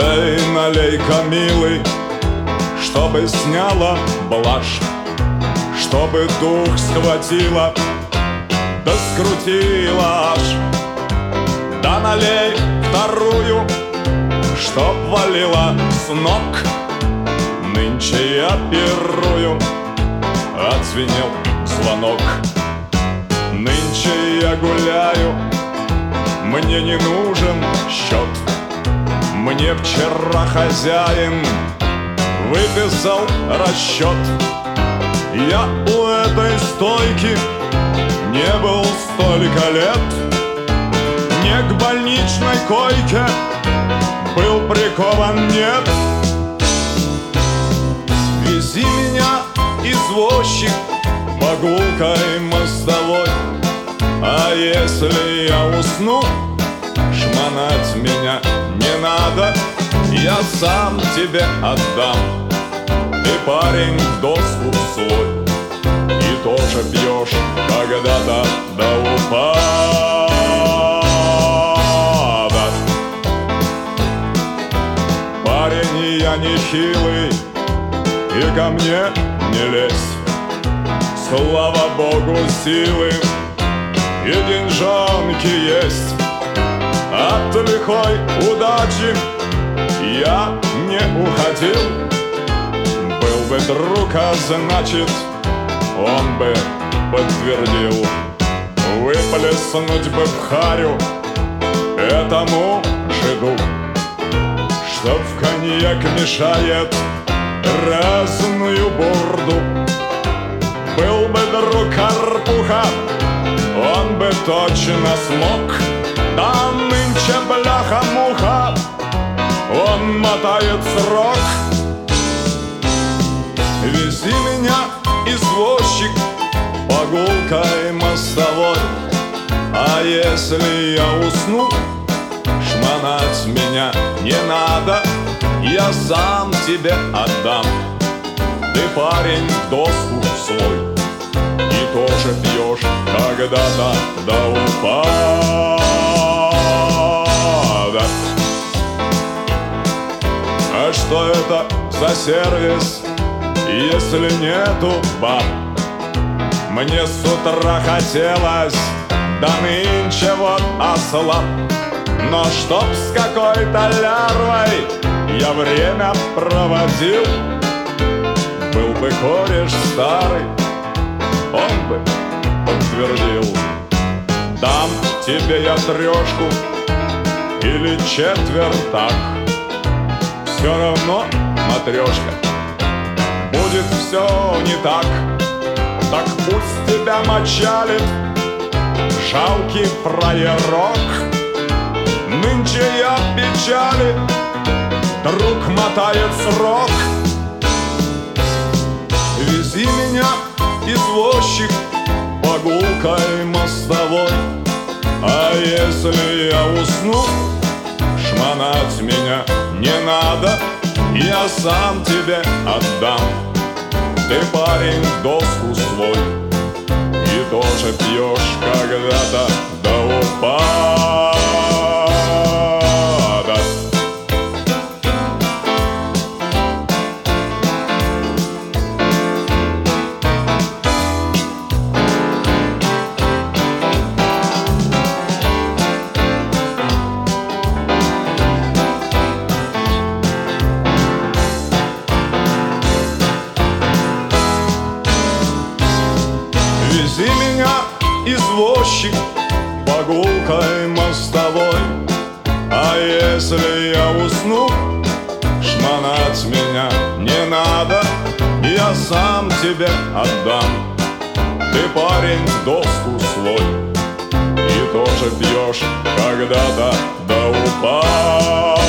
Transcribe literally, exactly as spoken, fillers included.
Эй, налей-ка, милый, чтобы сняла блажь, чтобы дух схватила, да скрутила аж. Да налей вторую, чтоб валила с ног. Нынче я пирую, отзвенел звонок. Нынче я гуляю, мне не нужен счет. Мне вчера хозяин выписал расчет. Я у этой стойки не был столько лет. Не к больничной койке был прикован, нет. Вези меня, извозчик, по гулкой мостовой. А если я усну, шмонать меня не надо, я сам тебе отдам. Ты, парень, в доску свой и тоже пьешь когда-то до упада. Парень, я не хилый, и ко мне не лезь. Слава Богу, силы и деньжонки есть. От лихой удачи я не уходил. Был бы друг, а значит, он бы подтвердил. Выплеснуть бы в харю этому жиду, что в коньяк мешает разную бурду. Был бы друг Карпуха, он бы точно смог. Да нынче бляха-муха, он мотает срок. Вези меня, извозчик, по гулкой мостовой. А если я усну, шмонать меня не надо, я сам тебе отдам. Ты, парень, в доску свой и тоже пьешь когда-то до упада. А что это за сервис, если нету баб? Мне с утра хотелось, да нынче вот ослаб. Но чтоб с какой-то лярвой я время проводил, был бы кореш старый, он бы подтвердил. Дам тебе я трешку или четвертак, все равно, матрешка, будет все не так. Так пусть тебя мочалит жалкий фраерок. Нынче я печали, друг мотает срок. Вези меня, извозчик, по гулкой мостовой. А если я усну, шмонать меня не надо, я сам тебе отдам. Ты, парень, в доску свой и тоже пьешь когда-то до упада. Вези меня, извозчик, по гулкой мостовой. А если я усну, шмонать меня не надо, я сам тебе отдам. Ты, парень, в доску свой и тоже пьешь когда-то до упада.